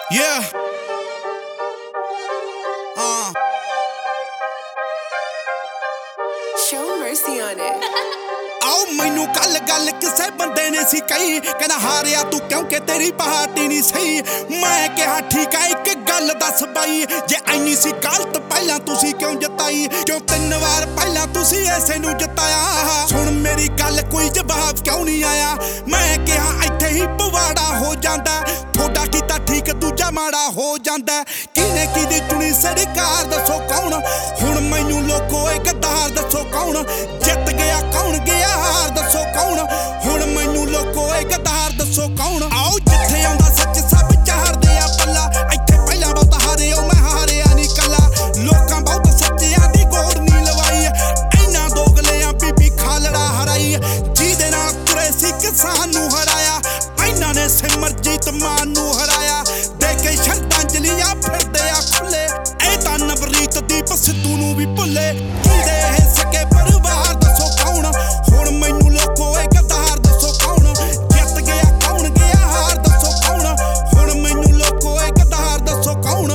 Yeah. Show mercy on it. आओ मैनू गल गल किसे बंदे ने सी कही कहना हारिया तू क्योंकि तेरी पार्टी नहीं सही। मैं कहा ठीक है एक गल दस बाई जे इन्नी सी गलत पहला तुसी क्यों जताई क्यों 3 वार पहला तुसी ऐसे नू जताया। सुन मेरी गल कोई जवाब क्यों नहीं आया। मैं कहा इत्थे ही पवाड़ा हो जांदा थोड़ा कीता ठीक दूजा माड़ा हो जांदा। किने किदी चुनी सरकार दसो कौन हुण मैनू लोको एक गद्दार दसो कौन जित गया कौन गया हार दसो कौन हुण मैनू लोको एक गद्दार दसो कौन। आओ जिथे आउंदा सच सब चाहदे आ पल्ला इत्थे पहला बहुत हारे ओ मैं हारिया नहीं कला। लोकां बहुत सच्चियां दी गोड़ नहीं लवाई इन्हां दोगलियां बीबी खालड़ा हराई जिहदे नाल तुरे सी किसान नू हराया। इन्हां ने सिमरजीत मान नू हराया दे के श्रद्धांजलियां फिरदे आ खुले ए तां नवरीत दीप सिद्धू नू भी भुले। जिहदे ए सके परिवार दसो कौन हुण मैनू लोको ए गद्दार दसो कौन जित गया कौन गया हार दसो कौन हुण मैनू लोको ए गद्दार दसो कौन।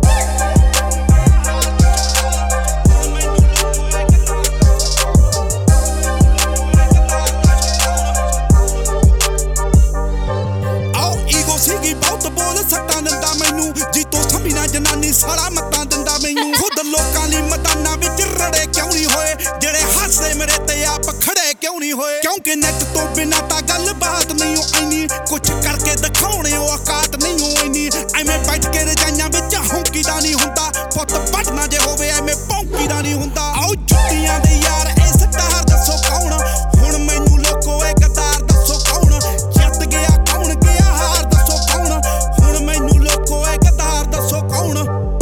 आओ ईगो सीगी बहुत बोल सट्टा दिंदा मैनू जी तो समझना जनानी सारा मत्तां दिंदा मैनू। खुद लोकां लई मैदानां विच रड़े क्यों नहीं होए जेड़े हसदे मेरे ते आप खड़े क्यों नहीं होए क्योंकि नेट तो बिना तां गल बात नहीं हो इन्नी कुछ करके दिखाउणे ओ औकात नहीं हो इन्नी। एवें बैठ के रजाइयां विच हौंकीदा नहीं हुंदा पुੱਤ पढ़ना जे होवे एवें भौंकीदा नहीं हुंदा। आओ जुੱਤੀਆਂ ਦੇ यार ए सटार दसो कौन हुण मैनू लोको ए गद्दार दसो कौन जित गया कौन गया हार दसो कौन हुण मैनू लोको ए गद्दार दसो कौन।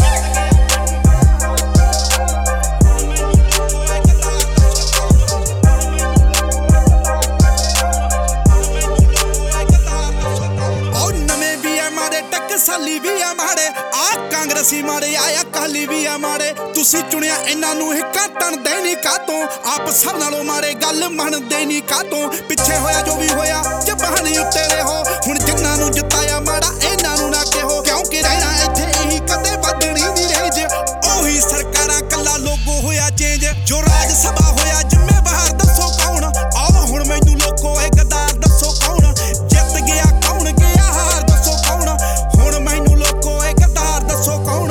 साली भी आ माड़े आ कांग्रेसी माड़े आया काली भी आ माड़े तुसी चुनिया इन्हां नू हिक्का तणदे नहीं कातों आप सब नालों माड़े गल मनदे नहीं कातों पिछे होया जो भी होया जबानी उत्ते रहो हुण जिन्हां नू जिताया माड़ा इन्हां नू ना कहो क्योंकि रहना इत्थे यही कदे बदनी दी रेंज ओही सरकारां कल्ला लोगो होया चेंज जो राज सभा होया जिम्मेवार दसो कौन। आओ हुण मैनू लोको ए गद्दार दसो कौन जित गया कौन गया हार दसो कौन हुण मैनू लोको ए गद्दार दसो कौन।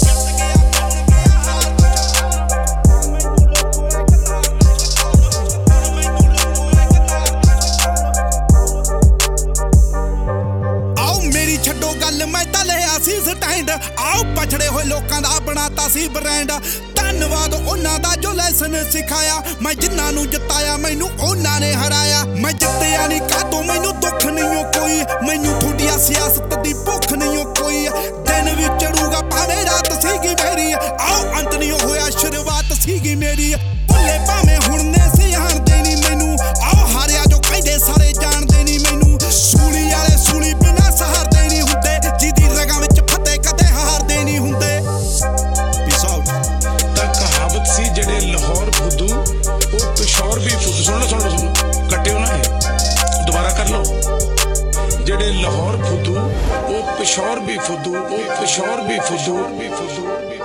आओ मेरी छड्डो गल मैं तां लिया सी स्टैंड आओ पछड़े होए लोकां दा बनाता सी ब्रांड। धन्नवाद उन्हां दा जो लैसन सिखाया मैं जिन्हां नू जिताया मैनू उन्हां ने हराया। मैं जित्तिया नहीं कातों मैनू दुख नहीं हो कोई मैनू थोड़ी सियासत दी भुख नहीं हो कोई दिन भी चढ़ूगा भावें रात सीगी मेरी आओ अंत नहीं होया शुरुआत सीगी मेरी भुले भावें हुण ने सियाणदे नहीं मैनू आओ हारिया जो कहंदे सारे जानदे नहीं मैनू सूली वाले सूली बिना सहारदे नहीं हुंदे जिहदी रगां विच फते कदे हारदे नहीं हुंदे। पीस आउट ਤਾਂ ਕਹਾਵਤ ਸੀ ਜਿਹੜੇ ਲਾਹੌਰ ਫੁੱਦੂ ਉਹ ਪਿਸ਼ੌਰ ਵੀ ਫੁੱਦੂ। ਸੁਣ ਲਓ ਕੱਟਿਓ ਨਾ ਇਹ ਦੁਬਾਰਾ ਕਰ ਲਓ। ਜਿਹੜੇ ਲਾਹੌਰ ਫੁੱਦੂ ਉਹ ਪਿਸ਼ੌਰ ਵੀ ਫੁੱਦੂ ਉਹ ਪਿਸ਼ੌਰ ਵੀ ਫੁੱਦੂ।